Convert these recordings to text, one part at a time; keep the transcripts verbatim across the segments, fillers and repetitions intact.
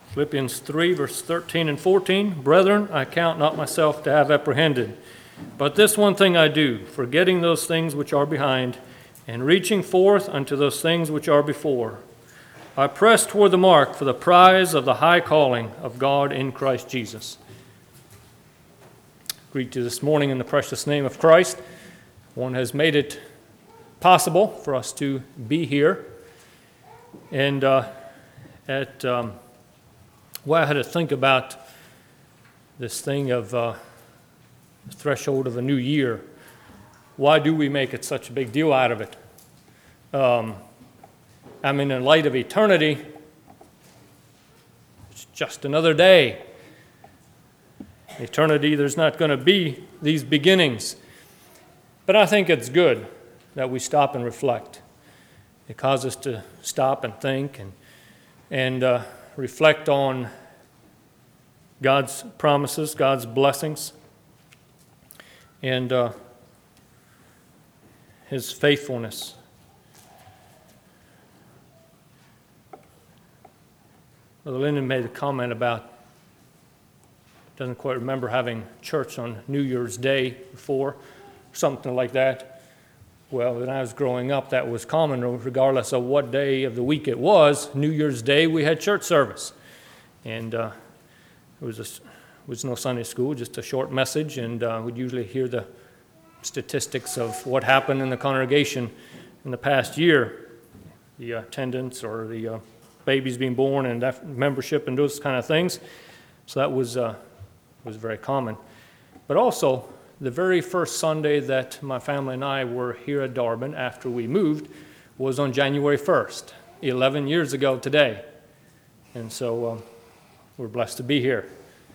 Philippians three, verse thirteen and fourteen, "Brethren, I count not myself to have apprehended, but this one thing I do, forgetting those things which are behind, and reaching forth unto those things which are before. I press toward the mark for the prize of the high calling of God in Christ Jesus." I greet you this morning in the precious name of Christ. One has made it possible for us to be here. And uh, at um, well, I had to think about this thing of uh, the threshold of a new year. Why do we make it such a big deal out of it? Um, I mean, in light of eternity, it's just another day. Eternity, there's not going to be these beginnings. But I think it's good that we stop and reflect. It causes us to stop and think and, and uh, reflect on God's promises, God's blessings, and uh, His faithfulness. Brother Lyndon made a comment about, doesn't quite remember having church on New Year's Day before, something like that. Well, when I was growing up, that was common, regardless of what day of the week it was. New Year's Day, we had church service. And uh, it was, a, it was no Sunday school, just a short message, and uh, we'd usually hear the statistics of what happened in the congregation in the past year, the attendance or the uh, babies being born and membership and those kind of things. So that was uh, was very common. But also, the very first Sunday that my family and I were here at Darbin after we moved was on January first, eleven years ago today. And so um, we're blessed to be here.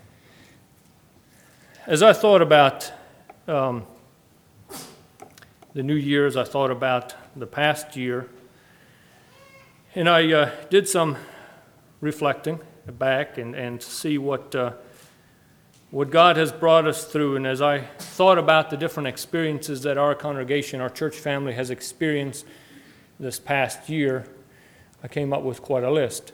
As I thought about um, the New Year's, I thought about the past year, and I uh, did some reflecting back and, and see what uh, what God has brought us through. And as I thought about the different experiences that our congregation, our church family has experienced this past year, I came up with quite a list.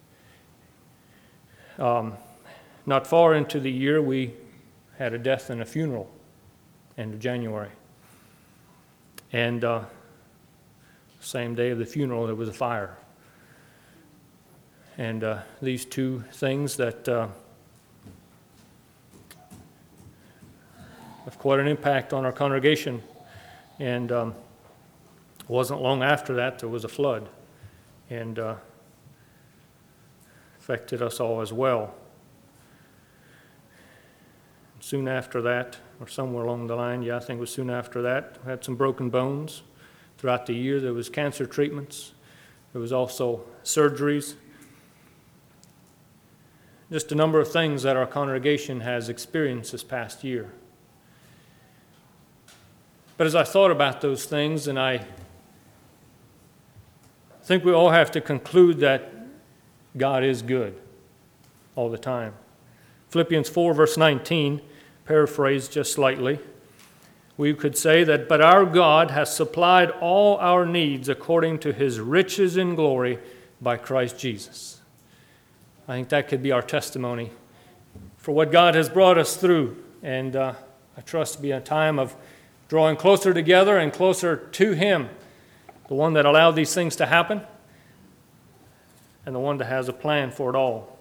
Um, not far into the year, we had a death and a funeral, end of January. And uh, same day of the funeral, there was a fire. And uh, these two things that uh, have quite an impact on our congregation. And um, it wasn't long after that, there was a flood. And uh, affected us all as well. Soon after that, or somewhere along the line, yeah, I think it was soon after that, we had some broken bones. Throughout the year, there was cancer treatments. There was also surgeries. Just a number of things that our congregation has experienced this past year. But as I thought about those things, and I think we all have to conclude that God is good all the time. Philippians four, verse nineteen, paraphrased just slightly, we could say that, "But our God has supplied all our needs according to His riches in glory by Christ Jesus." I think that could be our testimony for what God has brought us through. And uh, I trust to be a time of drawing closer together and closer to Him, the one that allowed these things to happen, and the one that has a plan for it all.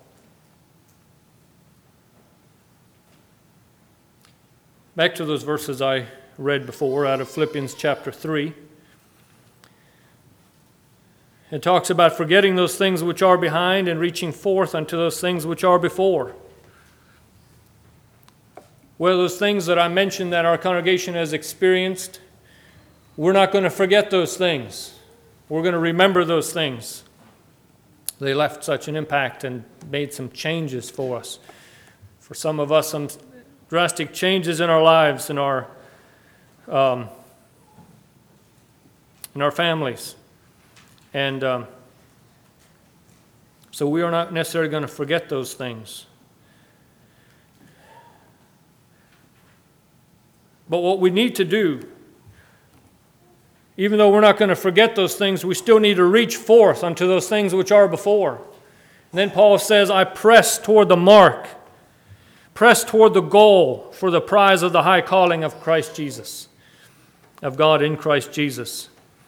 Back to those verses I read before out of Philippians chapter three. It talks about forgetting those things which are behind and reaching forth unto those things which are before. Well, those things that I mentioned that our congregation has experienced, we're not going to forget those things. We're going to remember those things. They left such an impact and made some changes for us. For some of us, some drastic changes in our lives, in our um, in our families. And um, so we are not necessarily going to forget those things. But what we need to do, even though we're not going to forget those things, we still need to reach forth unto those things which are before. And then Paul says, I press toward the mark, press toward the goal for the prize of the high calling of Christ Jesus, of God in Christ Jesus.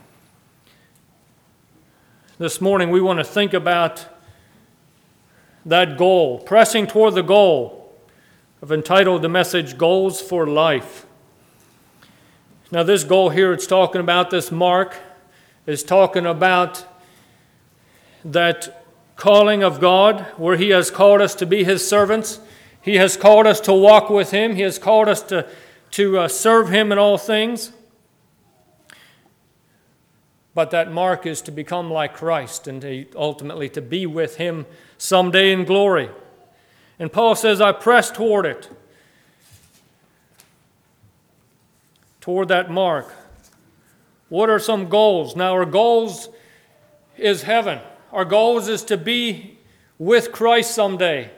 This morning we want to think about that goal, pressing toward the goal. I've entitled the message, Goals for Life. Now this goal here it's talking about, this mark, is talking about that calling of God where He has called us to be His servants. He has called us to walk with Him. He has called us to, to uh, serve Him in all things. But that mark is to become like Christ and to ultimately to be with Him someday in glory. And Paul says, I press toward it. Toward that mark. What are some goals? Now our goals is heaven. Our goals is to be with Christ someday.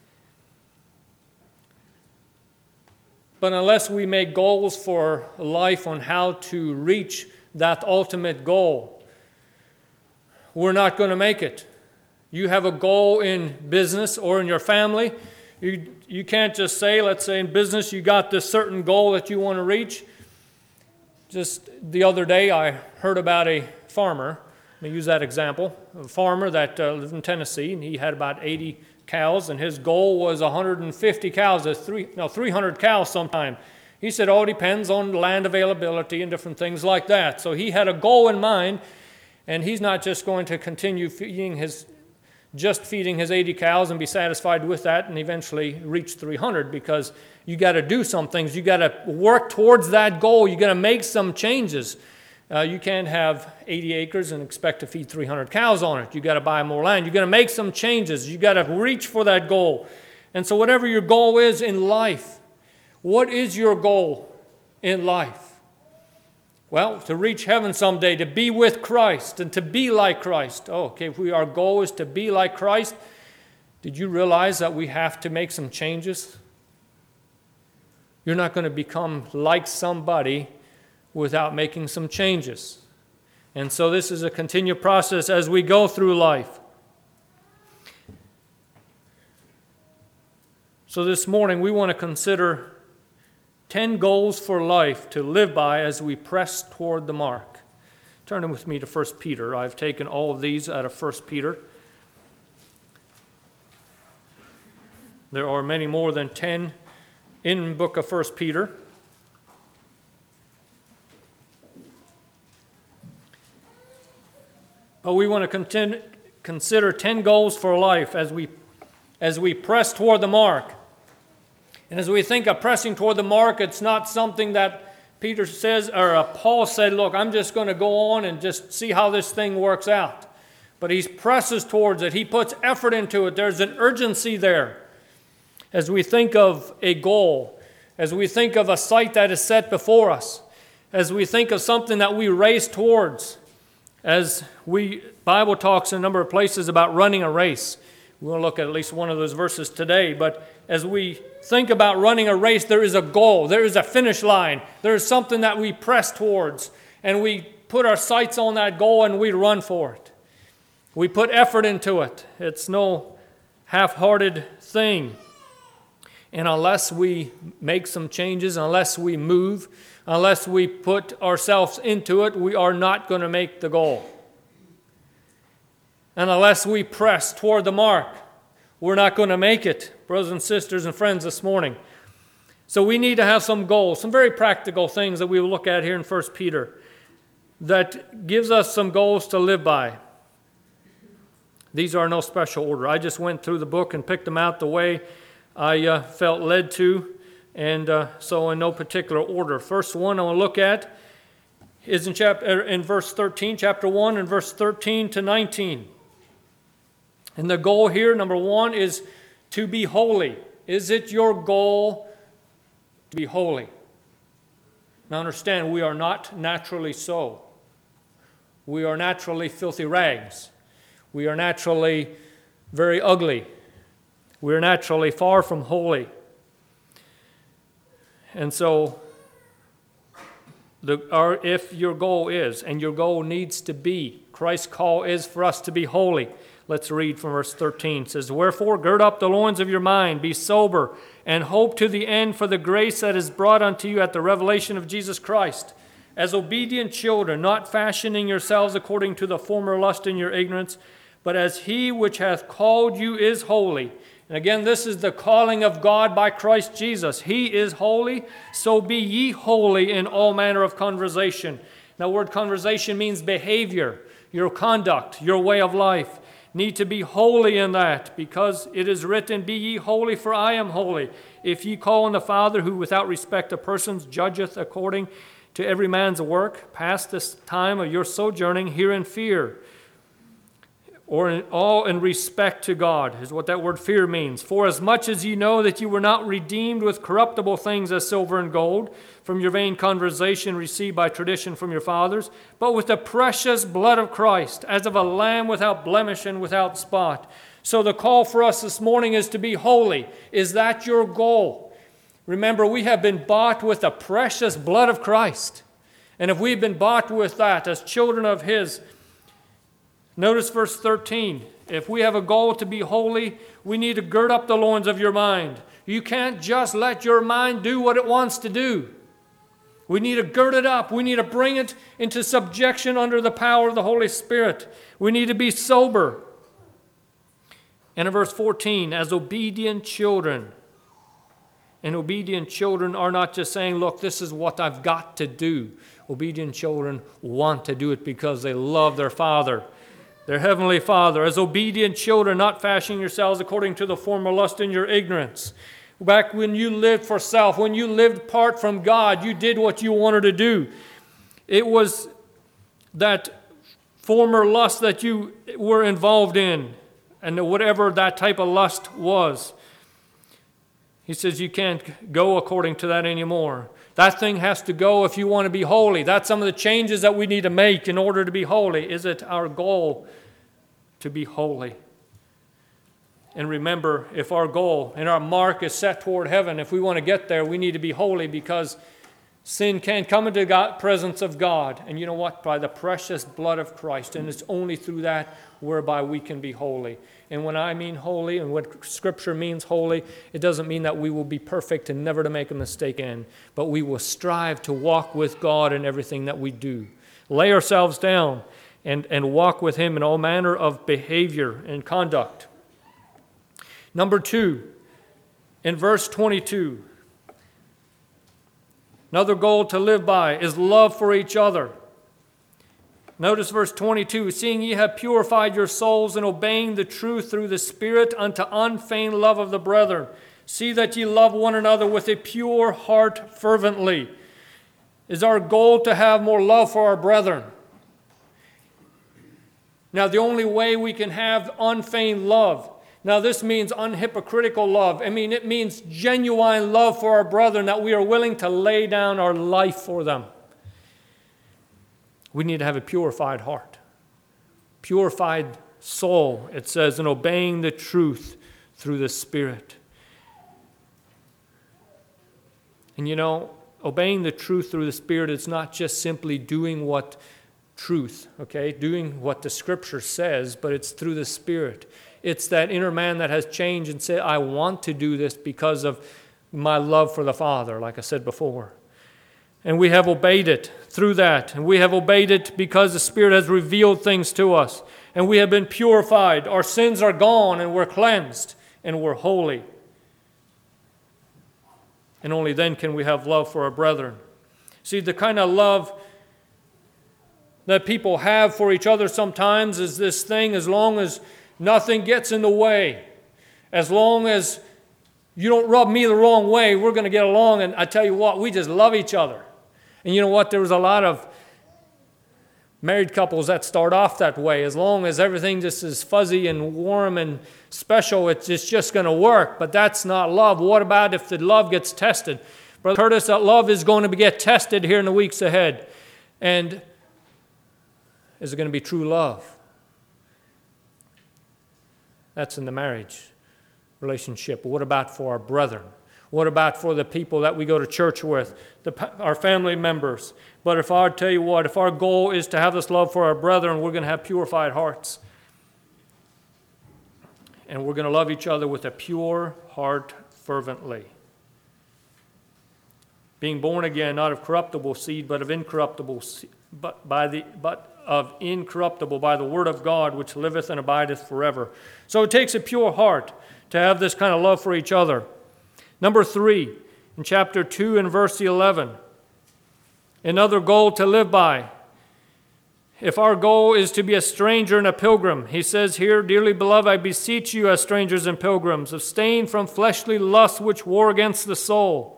But unless we make goals for life on how to reach that ultimate goal, we're not going to make it. You have a goal in business or in your family. You, you can't just say, let's say in business, you got this certain goal that you want to reach. Just the other day, I heard about a farmer. Let me use that example. A farmer that uh, lived in Tennessee, and he had about eighty cows, and his goal was one hundred fifty cows, three, no, three hundred cows sometime. He said, oh, it depends on land availability and different things like that. So he had a goal in mind, and he's not just going to continue feeding his, just feeding his eighty cows and be satisfied with that and eventually reach three hundred, because you got to do some things. You got to work towards that goal. You got to make some changes. Uh, you can't have eighty acres and expect to feed three hundred cows on it. You got to buy more land. You got to make some changes. You got to reach for that goal. And so whatever your goal is in life, what is your goal in life? Well, to reach heaven someday, to be with Christ and to be like Christ. Oh, okay, if we, our goal is to be like Christ, did you realize that we have to make some changes? You're not going to become like somebody without making some changes. And so this is a continued process as we go through life. So this morning we want to consider ten goals for life to live by as we press toward the mark. Turn with me to First Peter. I've taken all of these out of First Peter. There are many more than ten in the book of First Peter. But we want to contend, consider ten goals for life as we, as we press toward the mark. And as we think of pressing toward the mark, it's not something that Peter says, or uh, Paul said, look, I'm just going to go on and just see how this thing works out. But he presses towards it. He puts effort into it. There's an urgency there. As we think of a goal, as we think of a sight that is set before us, as we think of something that we race towards, as we, Bible talks in a number of places about running a race. We want to look at at least one of those verses today, but as we think about running a race, there is a goal, there is a finish line, there is something that we press towards, and we put our sights on that goal and we run for it. We put effort into it. It's no half-hearted thing. And unless we make some changes, unless we move, unless we put ourselves into it, we are not going to make the goal. And unless we press toward the mark, we're not going to make it, brothers and sisters and friends, this morning. So we need to have some goals, some very practical things that we will look at here in First Peter that gives us some goals to live by. These are no special order. I just went through the book and picked them out the way I uh, felt led to, and uh, so in no particular order. First one I want to look at is in chapter in verse thirteen, chapter one, and verse thirteen to nineteen. And the goal here, number one, is to be holy. Is it your goal to be holy? Now understand, we are not naturally so. We are naturally filthy rags. We are naturally very ugly. We are naturally far from holy. And so, the, our, if your goal is, and your goal needs to be, Christ's call is for us to be holy. Let's read from verse thirteen. It says, "Wherefore gird up the loins of your mind, be sober, and hope to the end for the grace that is brought unto you at the revelation of Jesus Christ. As obedient children, not fashioning yourselves according to the former lust in your ignorance, but as he which hath called you is holy." And again, this is the calling of God by Christ Jesus. He is holy, so be ye holy in all manner of conversation. Now, the word conversation means behavior, your conduct, your way of life. Need to be holy in that, because it is written, "Be ye holy, for I am holy. If ye call on the Father, who without respect of persons judgeth according to every man's work, pass this time of your sojourning here in fear." Or in all in respect to God, is what that word fear means. "For as much as ye know that you were not redeemed with corruptible things as silver and gold, from your vain conversation received by tradition from your fathers, but with the precious blood of Christ, as of a lamb without blemish and without spot." So the call for us this morning is to be holy. Is that your goal? Remember, we have been bought with the precious blood of Christ. And if we've been bought with that as children of His, notice verse thirteen. If we have a goal to be holy, we need to gird up the loins of your mind. You can't just let your mind do what it wants to do. We need to gird it up. We need to bring it into subjection under the power of the Holy Spirit. We need to be sober. And in verse fourteen, as obedient children. And obedient children are not just saying, look, this is what I've got to do. Obedient children want to do it because they love their Father, their Heavenly Father. As obedient children, not fashioning yourselves according to the former lust in your ignorance. Back when you lived for self, when you lived apart from God, you did what you wanted to do. It was that former lust that you were involved in, and whatever that type of lust was. He says you can't go according to that anymore. That thing has to go if you want to be holy. That's some of the changes that we need to make in order to be holy. Is it our goal to be holy? And remember, if our goal and our mark is set toward heaven, if we want to get there, we need to be holy, because sin can't come into the presence of God. And you know what? By the precious blood of Christ. And it's only through that whereby we can be holy. And when I mean holy, and what Scripture means holy, it doesn't mean that we will be perfect and never to make a mistake in. But we will strive to walk with God in everything that we do. Lay ourselves down and, and walk with Him in all manner of behavior and conduct. Number two, in verse twenty-two, another goal to live by is love for each other. Notice verse twenty-two, "Seeing ye have purified your souls in obeying the truth through the Spirit unto unfeigned love of the brethren. See that ye love one another with a pure heart fervently." Is our goal to have more love for our brethren? Now, the only way we can have unfeigned love, now this means unhypocritical love. I mean, it means genuine love for our brethren, that we are willing to lay down our life for them. We need to have a purified heart, purified soul, it says, in obeying the truth through the Spirit. And you know, obeying the truth through the Spirit is not just simply doing what truth, okay, doing what the Scripture says, but it's through the Spirit. It's that inner man that has changed and said, I want to do this because of my love for the Father, like I said before. And we have obeyed it through that. And we have obeyed it because the Spirit has revealed things to us. And we have been purified. Our sins are gone and we're cleansed and we're holy. And only then can we have love for our brethren. See, the kind of love that people have for each other sometimes is this thing, as long as nothing gets in the way, as long as you don't rub me the wrong way, we're going to get along. And I tell you what, we just love each other. And you know what? There was a lot of married couples that start off that way. As long as everything just is fuzzy and warm and special, it's just, just going to work. But that's not love. What about if the love gets tested? Brother Curtis, that love is going to get tested here in the weeks ahead. And is it going to be true love? That's in the marriage relationship. But what about for our brethren? What about for the people that we go to church with, the, our family members? But if I tell you what, if our goal is to have this love for our brethren, we're going to have purified hearts. and we're going to love each other with a pure heart fervently. Being born again, not of corruptible seed, but of incorruptible seed, but by the but of incorruptible by the word of God, which liveth and abideth forever. So it takes a pure heart to have this kind of love for each other. Number three, in chapter two and verse eleven, another goal to live by. If our goal is to be a stranger and a pilgrim, he says here, dearly beloved, I beseech you as strangers and pilgrims, abstain from fleshly lusts which war against the soul.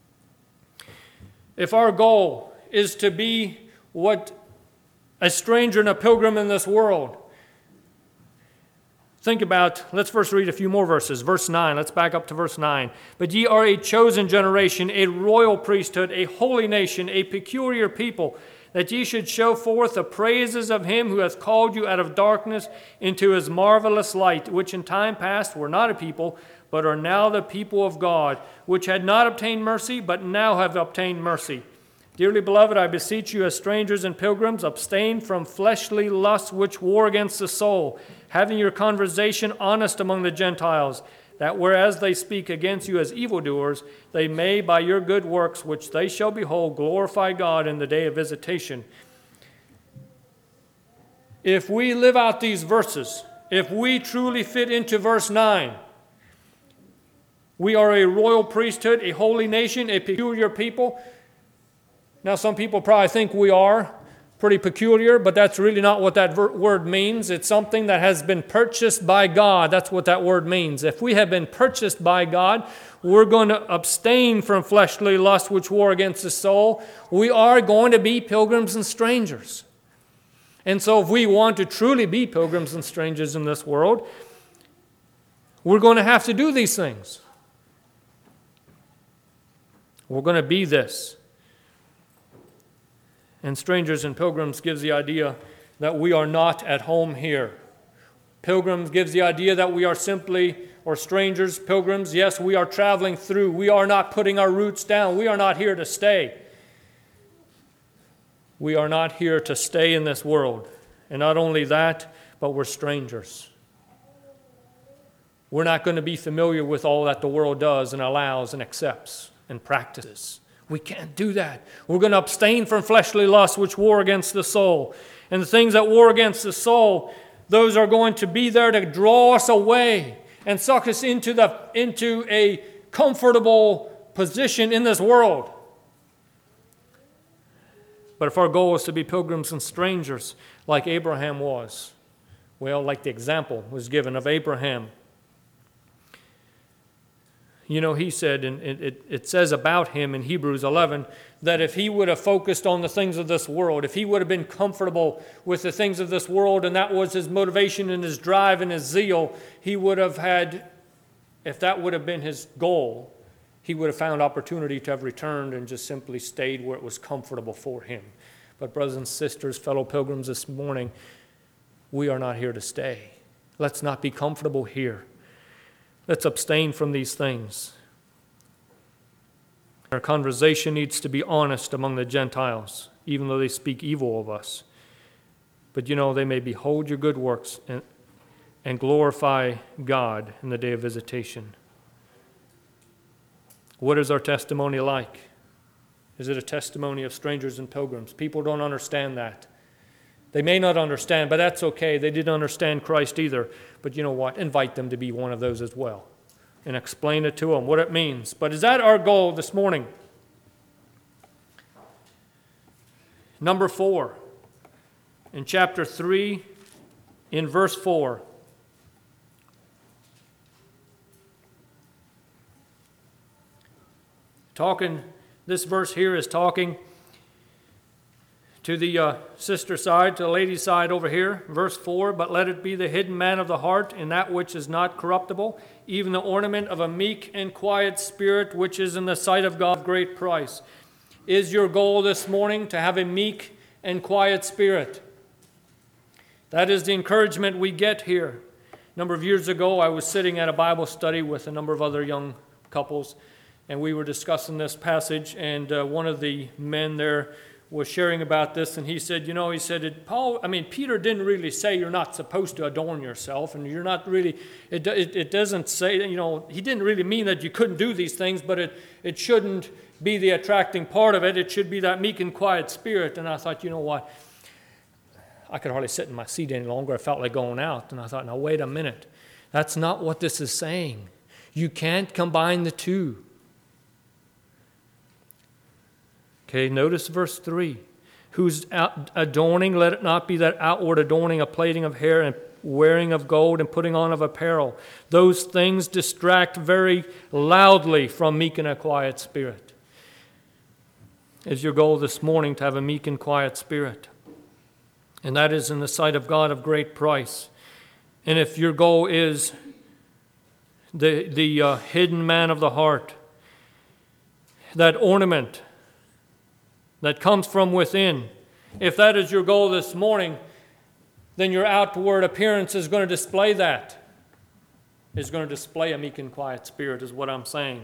If our goal is to be what a stranger and a pilgrim in this world, think about, let's first read a few more verses. Verse nine, let's back up to verse nine. But ye are a chosen generation, a royal priesthood, a holy nation, a peculiar people, that ye should show forth the praises of him who hath called you out of darkness into his marvelous light, which in time past were not a people, but are now the people of God, which had not obtained mercy, but now have obtained mercy. Dearly beloved, I beseech you as strangers and pilgrims, abstain from fleshly lusts which war against the soul, having your conversation honest among the Gentiles, that whereas they speak against you as evildoers, they may by your good works, which they shall behold, glorify God in the day of visitation. If we live out these verses, if we truly fit into verse nine, we are a royal priesthood, a holy nation, a peculiar people. Now, some people probably think we are pretty peculiar, but that's really not what that ver- word means. It's something that has been purchased by God. That's what that word means. If we have been purchased by God, we're going to abstain from fleshly lust which war against the soul. We are going to be pilgrims and strangers. And so if we want to truly be pilgrims and strangers in this world, we're going to have to do these things. We're going to be this. And strangers and pilgrims gives the idea that we are not at home here. Pilgrims gives the idea that we are simply, or strangers, pilgrims, yes, we are traveling through. We are not putting our roots down. We are not here to stay. We are not here to stay in this world. And not only that, but we're strangers. We're not going to be familiar with all that the world does and allows and accepts and practices. We can't do that. We're going to abstain from fleshly lusts which war against the soul. And the things that war against the soul, those are going to be there to draw us away and suck us into the into a comfortable position in this world. But if our goal is to be pilgrims and strangers like Abraham was, well, like the example was given of Abraham, you know, he said, and it, it says about him in Hebrews eleven, that if he would have focused on the things of this world, if he would have been comfortable with the things of this world, and that was his motivation and his drive and his zeal, he would have had, if that would have been his goal, he would have found opportunity to have returned and just simply stayed where it was comfortable for him. But brothers and sisters, fellow pilgrims, this morning, we are not here to stay. Let's not be comfortable here. Let's abstain from these things. Our conversation needs to be honest among the Gentiles, even though they speak evil of us. But you know, they may behold your good works and, and glorify God in the day of visitation. What is our testimony like? Is it a testimony of strangers and pilgrims? People don't understand that. They may not understand, but that's okay. They didn't understand Christ either. But you know what? Invite them to be one of those as well and explain it to them, what it means. But is that our goal this morning? Number four, in chapter three, in verse four. Talking, this verse here is talking to the uh, sister side, to the lady side over here, verse four, but let it be the hidden man of the heart in that which is not corruptible, even the ornament of a meek and quiet spirit, which is in the sight of God of great price. Is your goal this morning to have a meek and quiet spirit? That is the encouragement we get here. A number of years ago, I was sitting at a Bible study with a number of other young couples, and we were discussing this passage, and uh, one of the men there was sharing about this, and he said, you know, he said, it, Paul, I mean, Peter didn't really say you're not supposed to adorn yourself, and you're not really, it, it, it doesn't say, you know, he didn't really mean that you couldn't do these things, but it, it shouldn't be the attracting part of it. It should be that meek and quiet spirit. And I thought, you know what, I could hardly sit in my seat any longer. I felt like going out, and I thought, now wait a minute. That's not what this is saying. You can't combine the two. Okay, notice verse three. Whose adorning, let it not be that outward adorning of plaiting of hair and wearing of gold and putting on of apparel. Those things distract very loudly from meek and a quiet spirit. Is your goal this morning to have a meek and quiet spirit? And that is in the sight of God of great price. And if your goal is the, the uh, hidden man of the heart, that ornament that comes from within, if that is your goal this morning, then your outward appearance is going to display that. It's going to display a meek and quiet spirit, is what I'm saying.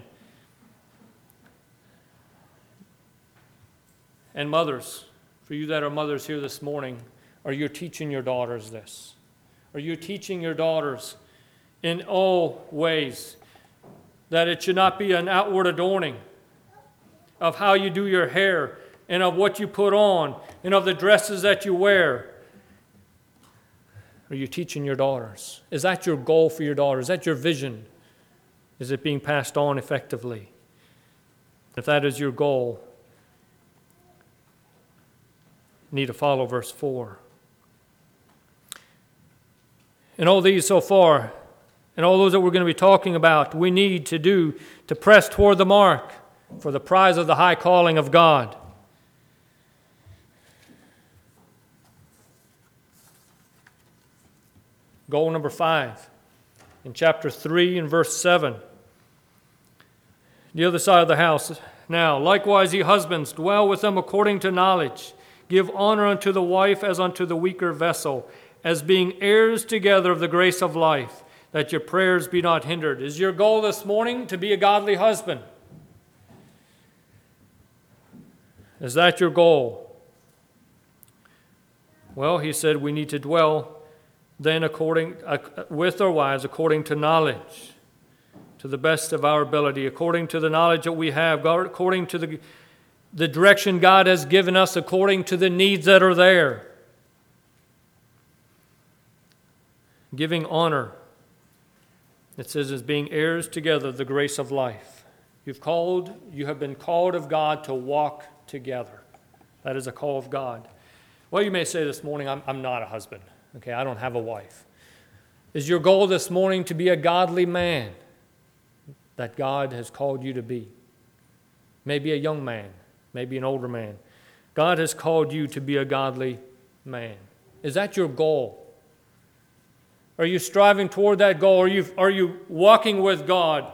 And mothers, for you that are mothers here this morning, are you teaching your daughters this? Are you teaching your daughters in all ways that it should not be an outward adorning of how you do your hair, and of what you put on, and of the dresses that you wear? Are you teaching your daughters? Is that your goal for your daughters? Is that your vision? Is it being passed on effectively? If that is your goal, you need to follow verse four. And all these so far, and all those that we're going to be talking about, we need to do to press toward the mark for the prize of the high calling of God. Goal number five, in chapter three and verse seven. The other side of the house. Now, likewise, ye husbands, dwell with them according to knowledge. Give honor unto the wife as unto the weaker vessel, as being heirs together of the grace of life, that your prayers be not hindered. Is your goal this morning to be a godly husband? Is that your goal? Well, he said we need to dwell then according uh, with our wives according to knowledge, to the best of our ability, according to the knowledge that we have, according to the, the direction God has given us, according to the needs that are there. Giving honor, it says, as being heirs together of the grace of life. You've called, you have been called of God to walk together. That is a call of God. Well, you may say this morning, I'm, I'm not a husband. Okay, I don't have a wife. Is your goal this morning to be a godly man that God has called you to be? Maybe a young man, maybe an older man. God has called you to be a godly man. Is that your goal? Are you striving toward that goal? Are you, are you walking with God?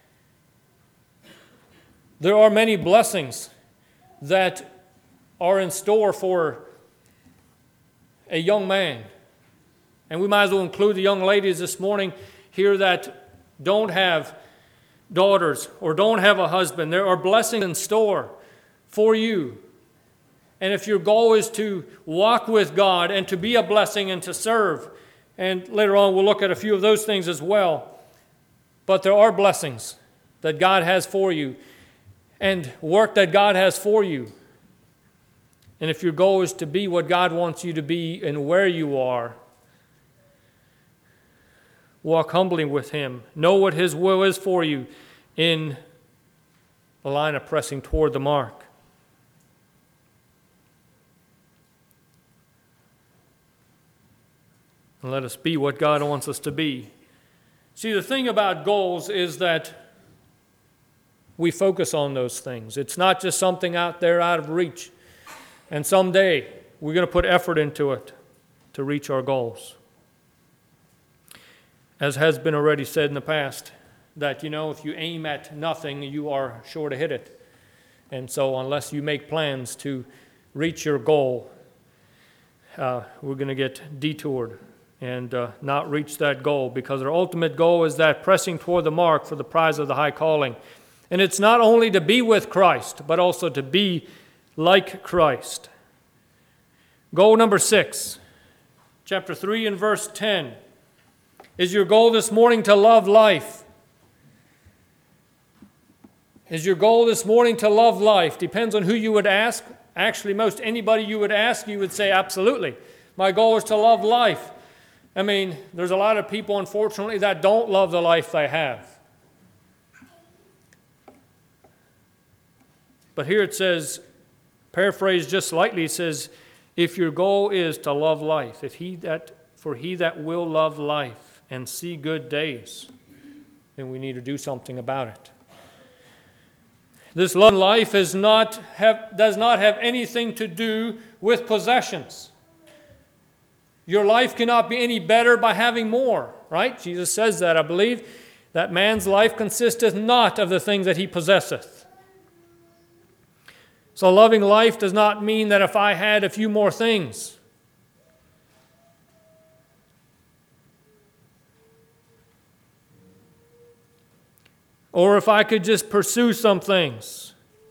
There are many blessings that are in store for a young man. And we might as well include the young ladies this morning here that don't have daughters or don't have a husband. There are blessings in store for you. And if your goal is to walk with God and to be a blessing and to serve, and later on we'll look at a few of those things as well, but there are blessings that God has for you and work that God has for you. And if your goal is to be what God wants you to be and where you are, walk humbly with Him. Know what His will is for you in the line of pressing toward the mark. And let us be what God wants us to be. See, the thing about goals is that we focus on those things. It's not just something out there out of reach. And someday we're going to put effort into it to reach our goals. As has been already said in the past, that, you know, if you aim at nothing, you are sure to hit it. And so unless you make plans to reach your goal, uh, we're going to get detoured and uh, not reach that goal, because our ultimate goal is that pressing toward the mark for the prize of the high calling. And it's not only to be with Christ, but also to be like Christ. Goal number six, chapter three and verse ten. Is your goal this morning to love life? Is your goal this morning to love life? Depends on who you would ask. Actually, most anybody you would ask, you would say, absolutely. My goal is to love life. I mean, there's a lot of people, unfortunately, that don't love the life they have. But here it says, paraphrased just slightly, it says, if your goal is to love life, if he that, for he that will love life and see good days, then we need to do something about it. This love life is not have, does not have anything to do with possessions. Your life cannot be any better by having more, right? Jesus says that, I believe, that man's life consisteth not of the things that he possesseth. So loving life does not mean that if I had a few more things, or if I could just pursue some things.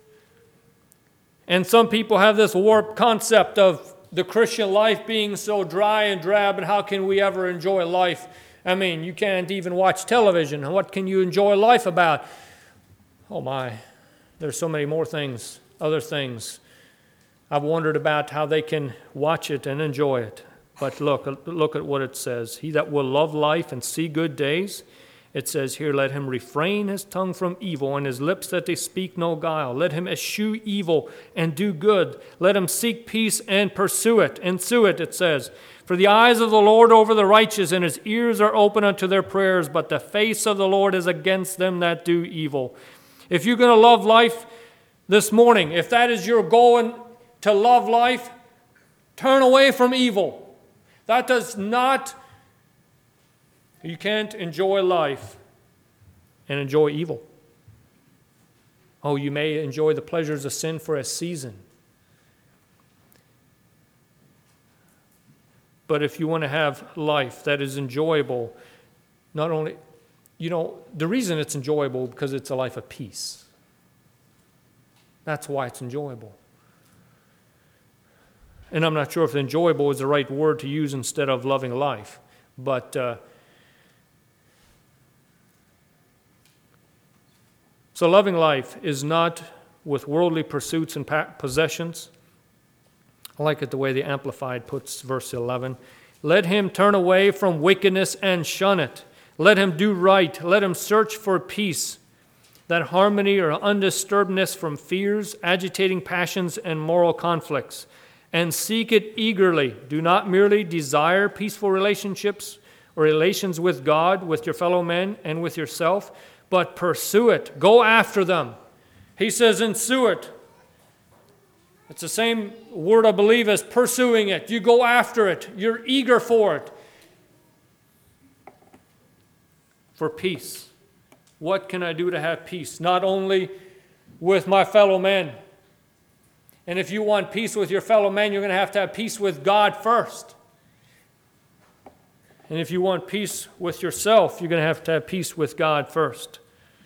And some people have this warped concept of the Christian life being so dry and drab, and how can we ever enjoy life? I mean, you can't even watch television. And what can you enjoy life about? Oh my, there's so many more things, other things. I've wondered about how they can watch it and enjoy it. But look, look at what it says. He that will love life and see good days, it says here, let him refrain his tongue from evil and his lips that they speak no guile. Let him eschew evil and do good. Let him seek peace and pursue it. Ensue it, it says. For the eyes of the Lord over the righteous, and his ears are open unto their prayers, but the face of the Lord is against them that do evil. If you're going to love life this morning, if that is your goal and to love life, turn away from evil. That does not... You can't enjoy life and enjoy evil. Oh, you may enjoy the pleasures of sin for a season. But if you want to have life that is enjoyable, not only, you know, the reason it's enjoyable because it's a life of peace. That's why it's enjoyable. And I'm not sure if enjoyable is the right word to use instead of loving life. But... Uh, So loving life is not with worldly pursuits and possessions. I like it the way the Amplified puts verse eleven. Let him turn away from wickedness and shun it. Let him do right. Let him search for peace, that harmony or undisturbedness from fears, agitating passions, and moral conflicts, and seek it eagerly. Do not merely desire peaceful relationships or relations with God, with your fellow men, and with yourself, but pursue it. Go after them. He says, ensue it. It's the same word, I believe, as pursuing it. You go after it. You're eager for it. For peace. What can I do to have peace? Not only with my fellow men. And if you want peace with your fellow men, you're going to have to have peace with God first. And if you want peace with yourself, you're going to have to have peace with God first.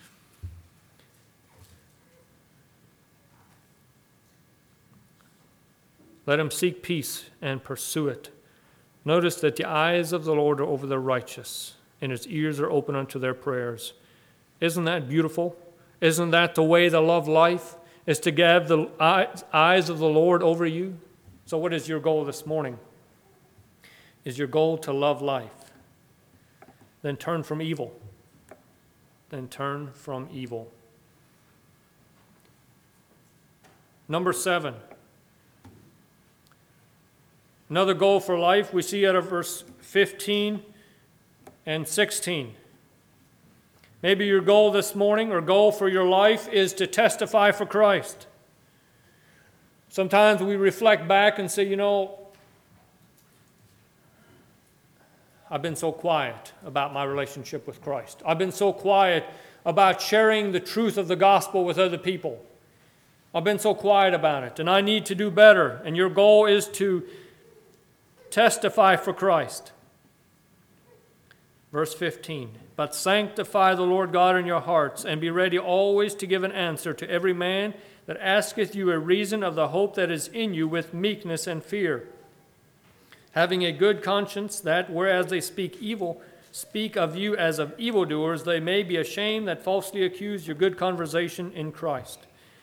Let him seek peace and pursue it. Notice that the eyes of the Lord are over the righteous, and his ears are open unto their prayers. Isn't that beautiful? Isn't that the way to love life? Is to have the eyes of the Lord over you? So what is your goal this morning? Is your goal to love life? Then turn from evil. Then turn from evil. Number seven. Another goal for life we see out of verse fifteen and sixteen. Maybe your goal this morning or goal for your life is to testify for Christ. Sometimes we reflect back and say, you know, I've been so quiet about my relationship with Christ. I've been so quiet about sharing the truth of the gospel with other people. I've been so quiet about it, and I need to do better. And your goal is to testify for Christ. Verse fifteen, but sanctify the Lord God in your hearts, and be ready always to give an answer to every man that asketh you a reason of the hope that is in you with meekness and fear, having a good conscience, that, whereas they speak evil, speak of you as of evildoers, they may be ashamed that falsely accuse your good conversation in Christ.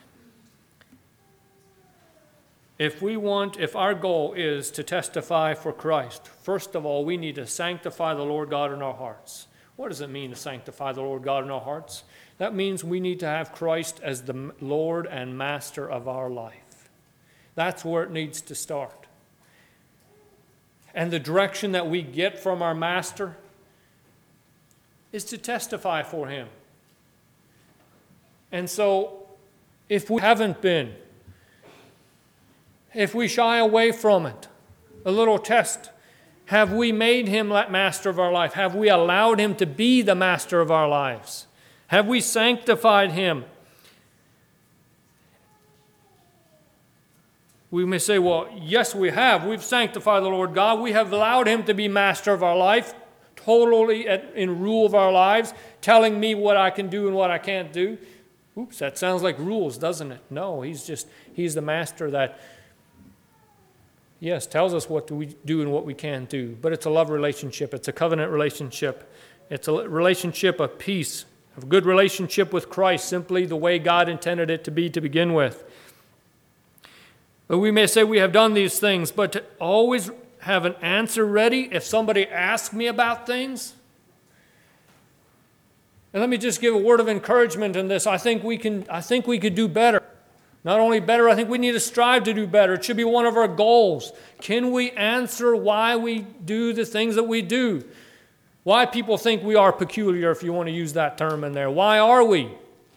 If we want, if our goal is to testify for Christ, first of all, we need to sanctify the Lord God in our hearts. What does it mean to sanctify the Lord God in our hearts? That means we need to have Christ as the Lord and Master of our life. That's where it needs to start. And the direction that we get from our Master is to testify for Him. And so, if we haven't been, if we shy away from it, a little test, have we made Him master of our life? Have we allowed Him to be the master of our lives? Have we sanctified Him? We may say, well, yes, we have. We've sanctified the Lord God. We have allowed Him to be master of our life, totally at, in rule of our lives, telling me what I can do and what I can't do. Oops, that sounds like rules, doesn't it? No, He's just, He's the master that, yes, tells us what we do and what we can't do. But it's a love relationship. It's a covenant relationship. It's a relationship of peace, of a good relationship with Christ, simply the way God intended it to be to begin with. But we may say we have done these things, but to always have an answer ready if somebody asks me about things. And let me just give a word of encouragement in this. I think we can, I think we could do better. Not only better, I think we need to strive to do better. It should be one of our goals. Can we answer why we do the things that we do? Why people think we are peculiar, if you want to use that term in there. Why are we?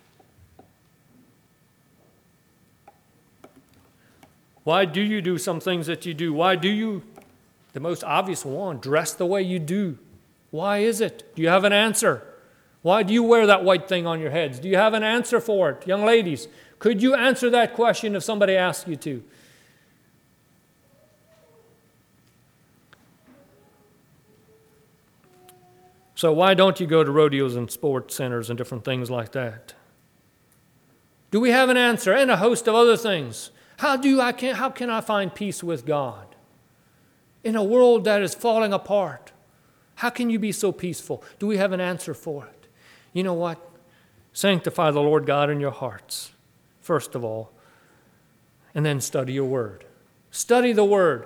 Why do you do some things that you do? Why do you, the most obvious one, dress the way you do? Why is it? Do you have an answer? Why do you wear that white thing on your heads? Do you have an answer for it? Young ladies, could you answer that question if somebody asked you to? So why don't you go to rodeos and sports centers and different things like that? Do we have an answer? And a host of other things. How do I can how can I find peace with God in a world that is falling apart? How can you be so peaceful? Do we have an answer for it? You know what? Sanctify the Lord God in your hearts, first of all, and then study your word. Study the word.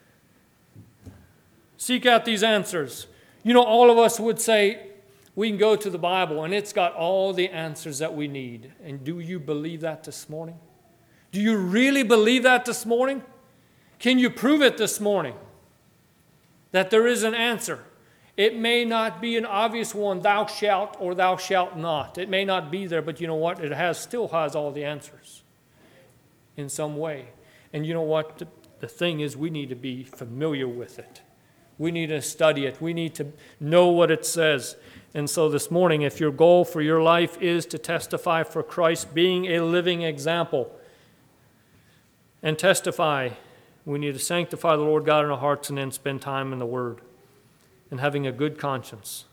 Seek out these answers. You know, all of us would say we can go to the Bible and it's got all the answers that we need. And do you believe that this morning? Do you really believe that this morning? Can you prove it this morning? That there is an answer. It may not be an obvious one, thou shalt or thou shalt not. It may not be there, but you know what? It has still has all the answers in some way. And you know what? The, the thing is, we need to be familiar with it. We need to study it. We need to know what it says. And so this morning, if your goal for your life is to testify for Christ, being a living example, and testify, we need to sanctify the Lord God in our hearts and then spend time in the Word and having a good conscience.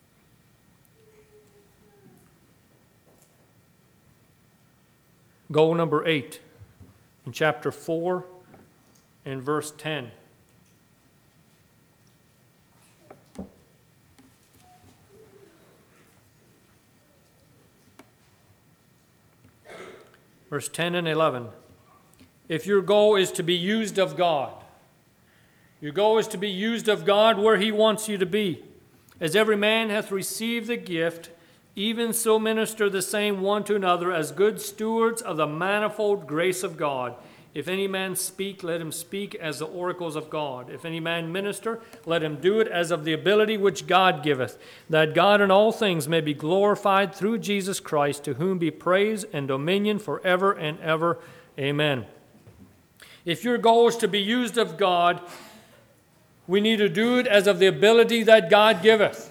Goal number eight in chapter four and verse ten. Verse ten and eleven. If your goal is to be used of God, your goal is to be used of God where He wants you to be. As every man hath received the gift, even so minister the same one to another as good stewards of the manifold grace of God. If any man speak, let him speak as the oracles of God. If any man minister, let him do it as of the ability which God giveth, that God in all things may be glorified through Jesus Christ, to whom be praise and dominion forever and ever. Amen. If your goal is to be used of God, we need to do it as of the ability that God giveth.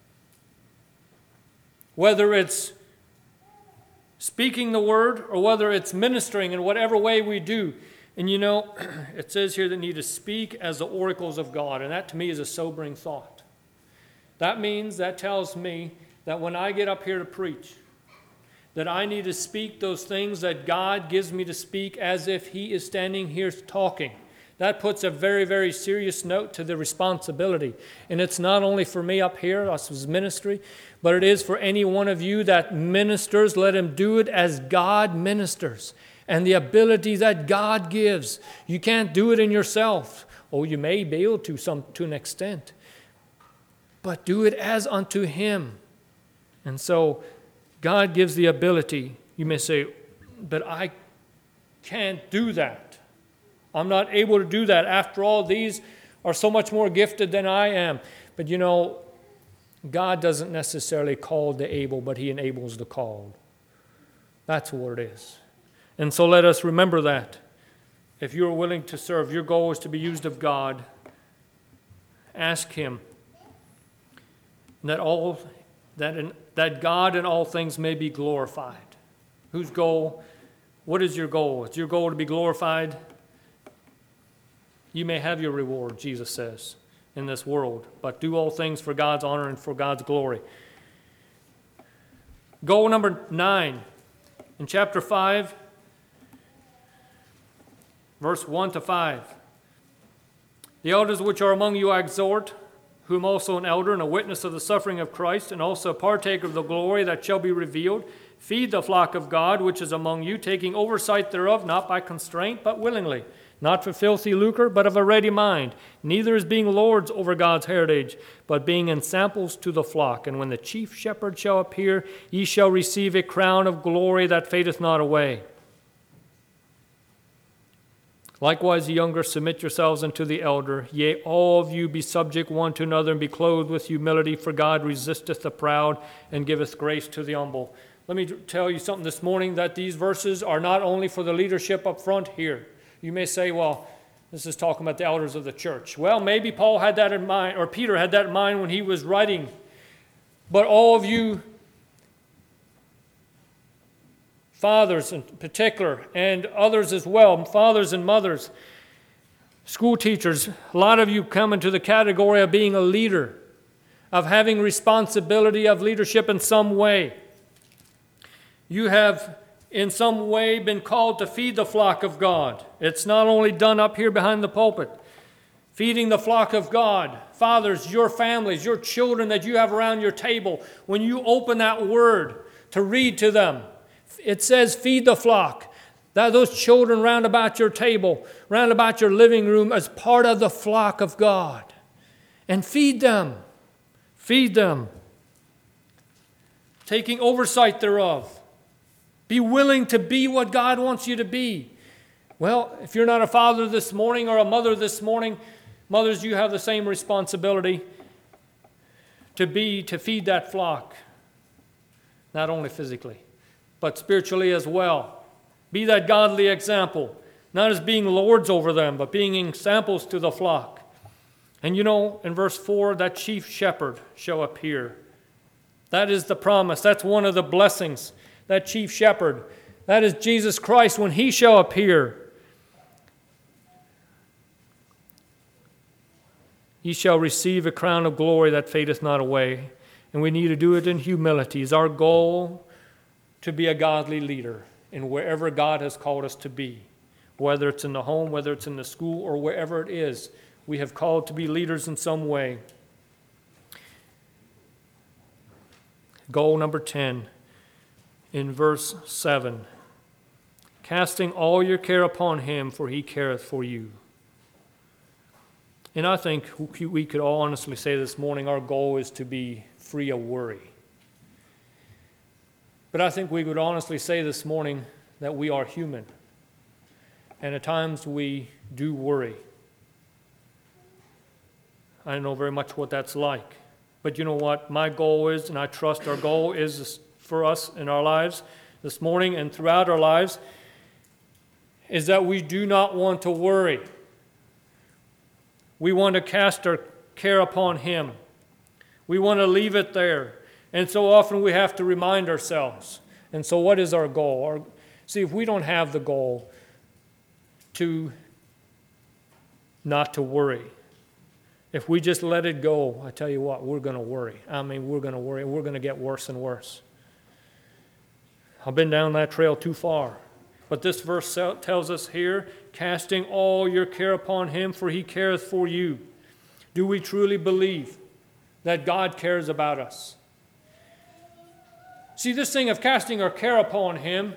Whether it's speaking the word or whether it's ministering in whatever way we do. And you know, it says here that we need to speak as the oracles of God. And that to me is a sobering thought. That means, that tells me that when I get up here to preach, that I need to speak those things that God gives me to speak as if He is standing here talking. That puts a very, very serious note to the responsibility. And it's not only for me up here, us as ministry, but it is for any one of you that ministers. Let him do it as God ministers and the ability that God gives. You can't do it in yourself. Oh, you may be able to some to an extent, but do it as unto Him. And so God gives the ability. You may say, but I can't do that. I'm not able to do that. After all, these are so much more gifted than I am. But you know, God doesn't necessarily call the able, but He enables the called. That's what it is. And so let us remember that. If you're willing to serve, your goal is to be used of God. Ask Him that all that in, that God in all things may be glorified. Whose goal? What is your goal? Is your goal to be glorified? You may have your reward, Jesus says, in this world, but do all things for God's honor and for God's glory. Goal number nine, in chapter five, verse one to five. The elders which are among you I exhort, whom also an elder and a witness of the suffering of Christ, and also a partaker of the glory that shall be revealed. Feed the flock of God which is among you, taking oversight thereof, not by constraint, but willingly. Not for filthy lucre, but of a ready mind, neither as being lords over God's heritage, but being ensamples to the flock. And when the chief shepherd shall appear, ye shall receive a crown of glory that fadeth not away. Likewise, ye younger, submit yourselves unto the elder. Yea, all of you be subject one to another, and be clothed with humility, for God resisteth the proud, and giveth grace to the humble. Let me tell you something this morning, that these verses are not only for the leadership up front here. You may say, well, this is talking about the elders of the church. Well, maybe Paul had that in mind, or Peter had that in mind when he was writing. But all of you fathers in particular, and others as well, fathers and mothers, school teachers, a lot of you come into the category of being a leader, of having responsibility of leadership in some way. You have in some way been called to feed the flock of God. It's not only done up here behind the pulpit. Feeding the flock of God. Fathers, your families, your children that you have around your table, when you open that word to read to them, it says feed the flock. That those children round about your table, round about your living room, as part of the flock of God. And feed them. Feed them. Taking oversight thereof. Be willing to be what God wants you to be. Well, if you're not a father this morning or a mother this morning, mothers, you have the same responsibility to be, to feed that flock. Not only physically, but spiritually as well. Be that godly example, not as being lords over them, but being examples to the flock. And you know, in verse four, that chief shepherd shall appear. That is the promise. That's one of the blessings. That chief shepherd, that is Jesus Christ when He shall appear. Ye shall receive a crown of glory that fadeth not away. And we need to do it in humility. It's our goal to be a godly leader in wherever God has called us to be. Whether it's in the home, whether it's in the school, or wherever it is. We have called to be leaders in some way. Goal number ten. In verse seven, casting all your care upon Him, for He careth for you. And I think we could all honestly say this morning, our goal is to be free of worry. But I think we would honestly say this morning that we are human. And at times we do worry. I don't know very much what that's like. But you know what? My goal is, and I trust our goal is for us in our lives this morning and throughout our lives, is that we do not want to worry. We want to cast our care upon Him. We want to leave it there. And so often we have to remind ourselves. And so what is our goal? Our, see, if we don't have the goal to not to worry, if we just let it go, I tell you what, we're going to worry. I mean, we're going to worry. We're going to get worse and worse. I've been down that trail too far. But this verse tells us here, casting all your care upon him, for he careth for you. Do we truly believe that God cares about us? See, this thing of casting our care upon him,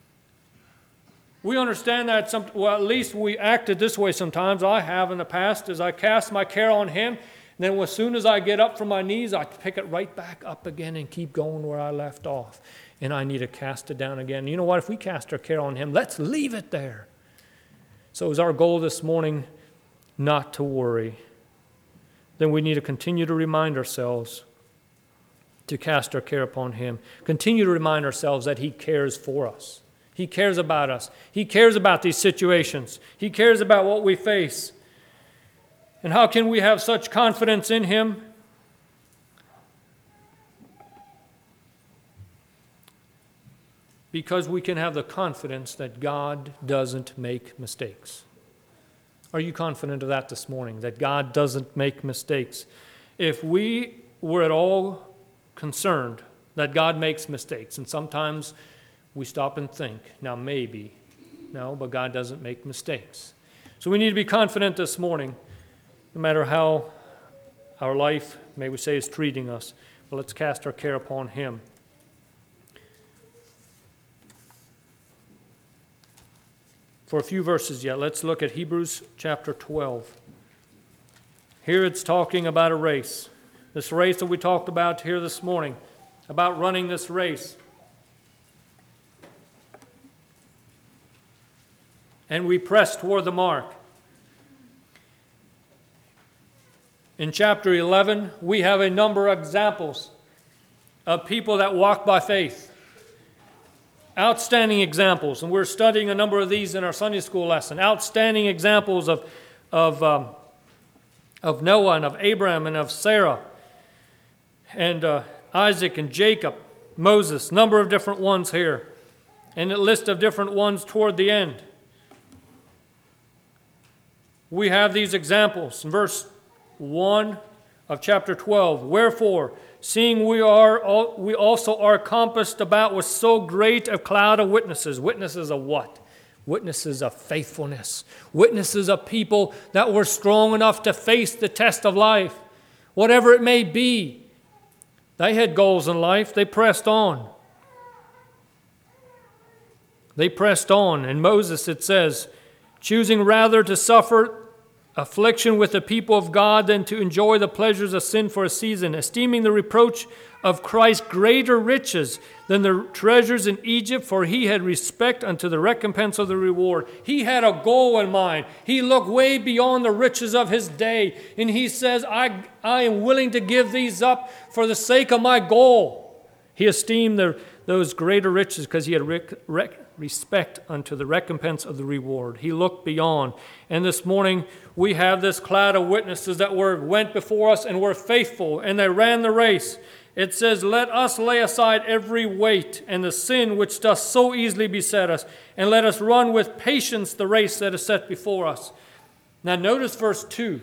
we understand that, some, well, at least we acted this way sometimes. I have in the past, as I cast my care on him, and then as soon as I get up from my knees, I pick it right back up again and keep going where I left off. And I need to cast it down again. You know what? If we cast our care on him, let's leave it there. So is our goal this morning not to worry? Then we need to continue to remind ourselves to cast our care upon him. Continue to remind ourselves that he cares for us. He cares about us. He cares about these situations. He cares about what we face. And how can we have such confidence in him? Because we can have the confidence that God doesn't make mistakes. Are you confident of that this morning, that God doesn't make mistakes? If we were at all concerned that God makes mistakes, and sometimes we stop and think, now maybe, no, but God doesn't make mistakes. So we need to be confident this morning, no matter how our life, may we say, is treating us, but let's cast our care upon him. For a few verses yet, let's look at Hebrews chapter twelve. Here it's talking about a race. This race that we talked about here this morning, about running this race. And we press toward the mark. In chapter eleven, we have a number of examples of people that walk by faith. Outstanding examples, and we're studying a number of these in our Sunday school lesson. Outstanding examples of, of, um, of Noah and of Abraham and of Sarah and uh, Isaac and Jacob, Moses, number of different ones here, and a list of different ones toward the end. We have these examples in verse one of chapter twelve. Wherefore, seeing we are, we also are compassed about with so great a cloud of witnesses. Witnesses of what? Witnesses of faithfulness. Witnesses of people that were strong enough to face the test of life. Whatever it may be. They had goals in life. They pressed on. They pressed on. And Moses, it says, choosing rather to suffer affliction with the people of God than to enjoy the pleasures of sin for a season, esteeming the reproach of Christ greater riches than the treasures in Egypt, for he had respect unto the recompense of the reward. He had a goal in mind. He looked way beyond the riches of his day, and he says, I, I am willing to give these up for the sake of my goal. He esteemed the, those greater riches because he had rec, rec, respect unto the recompense of the reward. He looked beyond. And this morning we have this cloud of witnesses that were went before us and were faithful, and they ran the race. It says, let us lay aside every weight and the sin which doth so easily beset us, and let us run with patience the race that is set before us. Now notice verse two.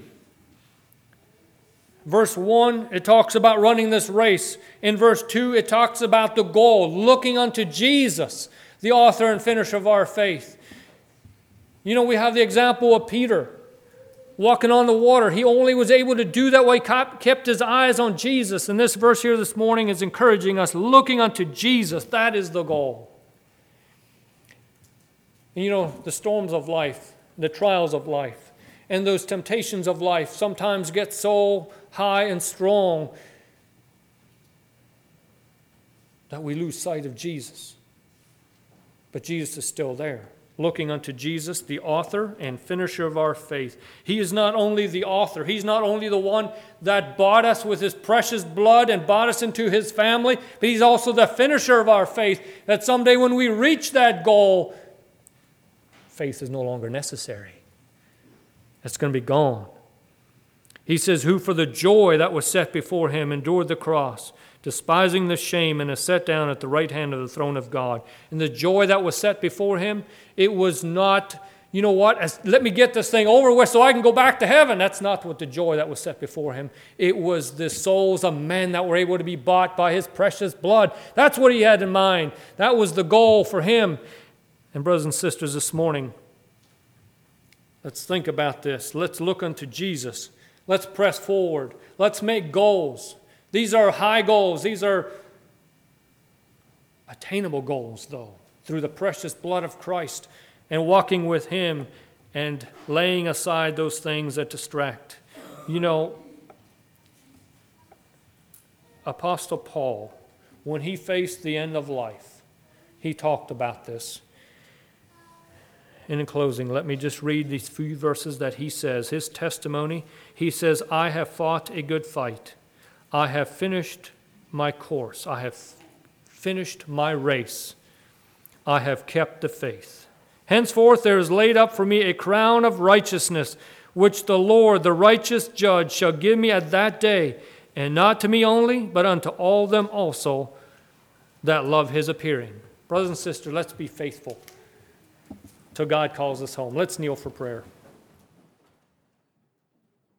Verse one, it talks about running this race. In verse two, it talks about the goal, looking unto Jesus, the author and finisher of our faith. You know, we have the example of Peter walking on the water. He only was able to do that while he kept his eyes on Jesus. And this verse here this morning is encouraging us, looking unto Jesus. That is the goal. And you know, the storms of life, the trials of life, and those temptations of life sometimes get so high and strong that we lose sight of Jesus. But Jesus is still there, looking unto Jesus, the author and finisher of our faith. He is not only the author, he's not only the one that bought us with his precious blood and bought us into his family, but he's also the finisher of our faith, that someday when we reach that goal, faith is no longer necessary. It's going to be gone. He says, who for the joy that was set before him endured the cross, despising the shame, and is set down at the right hand of the throne of God. And the joy that was set before him, it was not you know what, as, let me get this thing over with so I can go back to heaven. That's not what the joy that was set before him. It was the souls of men that were able to be bought by his precious blood. That's what he had in mind. That was the goal for him. And brothers and sisters, this morning, let's think about this. Let's look unto Jesus. Let's press forward. Let's make goals. These are high goals. These are attainable goals, though, through the precious blood of Christ and walking with him and laying aside those things that distract. You know, Apostle Paul, when he faced the end of life, he talked about this. And in closing, let me just read these few verses that he says. His testimony, he says, I have fought a good fight. I have finished my course. I have finished my race. I have kept the faith. Henceforth there is laid up for me a crown of righteousness, which the Lord, the righteous judge, shall give me at that day, and not to me only, but unto all them also that love his appearing. Brothers and sisters, let's be faithful till God calls us home. Let's kneel for prayer.